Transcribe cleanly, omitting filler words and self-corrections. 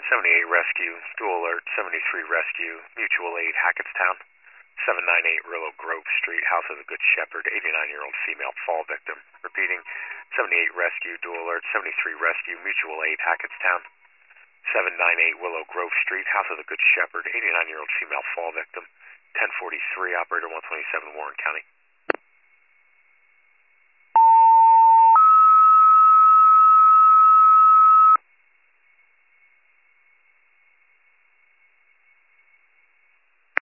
78 Rescue, dual alert, 73 Rescue, mutual aid, Hackettstown. 798 Rillow Grove Street, House of the Good Shepherd, 89-year-old female fall victim. Repeating, 78 Rescue, dual alert, 73 Rescue, mutual aid, Hackettstown. 798 Willow Grove Street, House of the Good Shepherd, 89-year-old female fall victim. 1043, operator 127 Warren County.